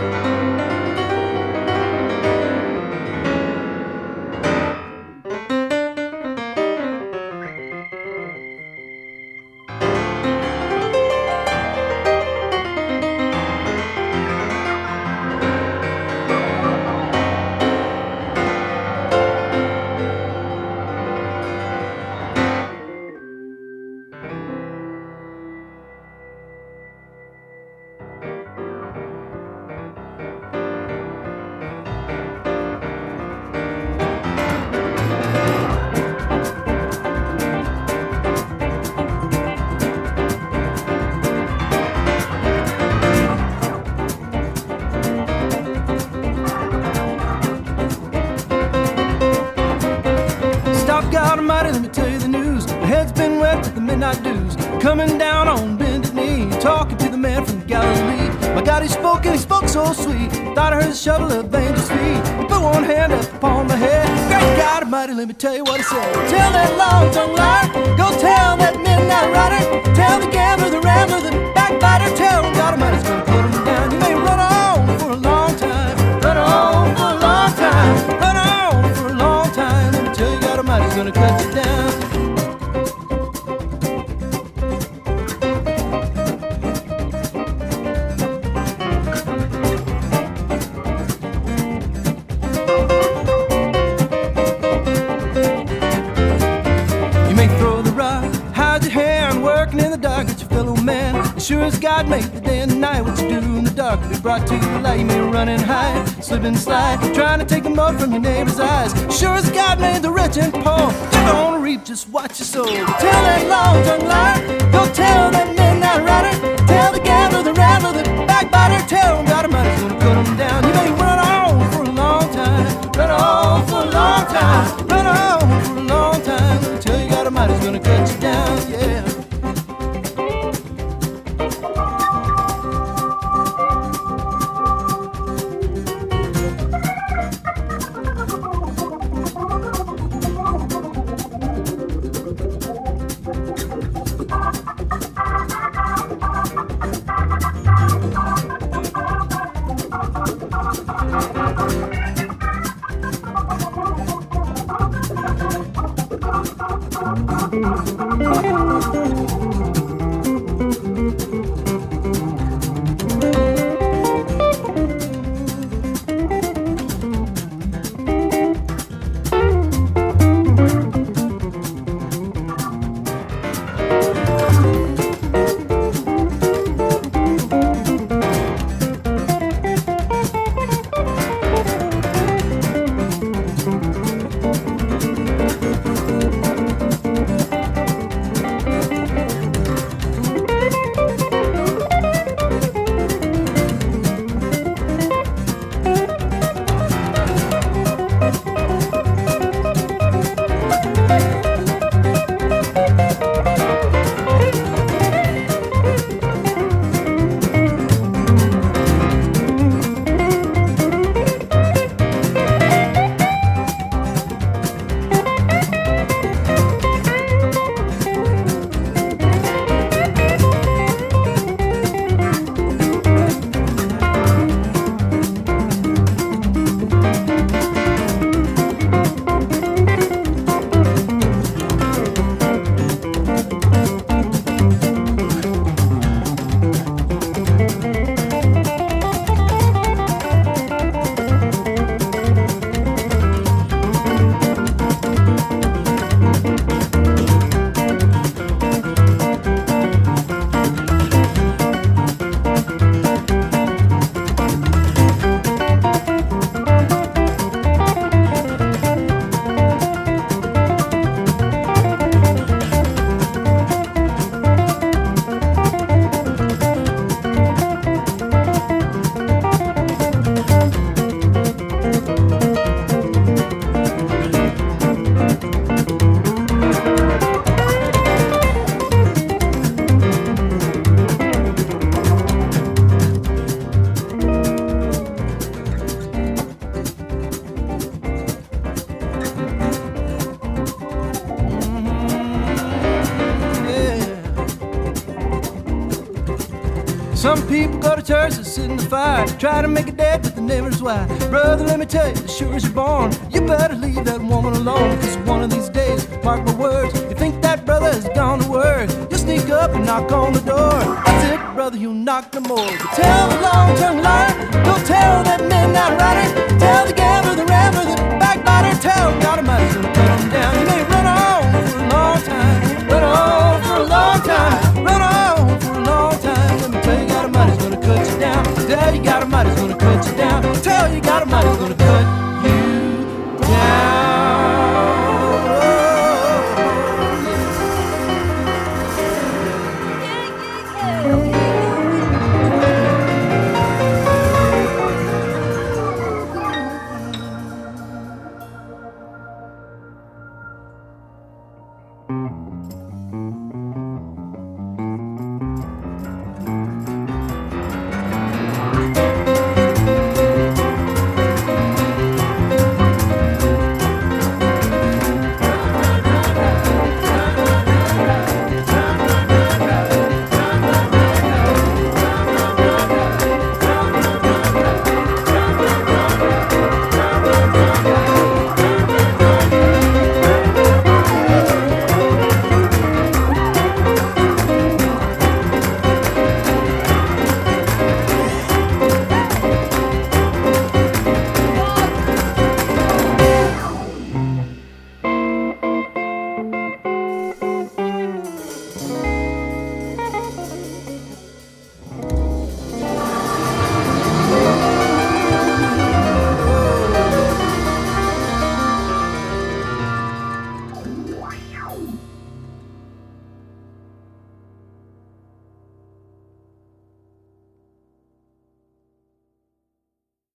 God Almighty, let me tell you the news. My head's been wet with the midnight dews, coming down on bended knee, talking to the man from Galilee. My God, he spoke and he spoke so sweet. Thought I heard the shovel of angels' feet. He put one hand up upon my head. Great God Almighty, let me tell you what he said. Tell that long-tongued liar, go tell that midnight rider, tell the gambler, the rambler, the backbiter, tell God Almighty's gonna put him down. You may run on for a long time, run on for a long time, run on for a long time. Let me tell you, God Almighty's gonna cut you down. Sure as God made the day and night, what you do in the dark will be brought to the light. You may run and hide, slip and slide, trying to take the mud from your neighbor's eyes. Sure as God made the rich and poor, you're gonna reap just what you sow. Tell that long-tongued liar, go tell that midnight rider, tell the gambler, the rambler, the backbiter, tell them God Almighty's gonna put them down. You may run on for a long time, run on for a long time, run on for a long time, until you God Almighty's gonna cut you down, yeah. Some people go to church and sit in the fire, try to make a dad, but they never's why. Brother, let me tell you, as sure as you're born, you better leave that woman alone. Cause one of these days, mark my words, you think that brother has gone to work, you'll sneak up and knock on the door. That's it, brother, you knock no more. You tell the long-term liar, go tell that midnight rider, tell the gambler, the rambler, the backbiter, tell God Almighty's gonna cut him down. You may run on for a long time, run on for a long time.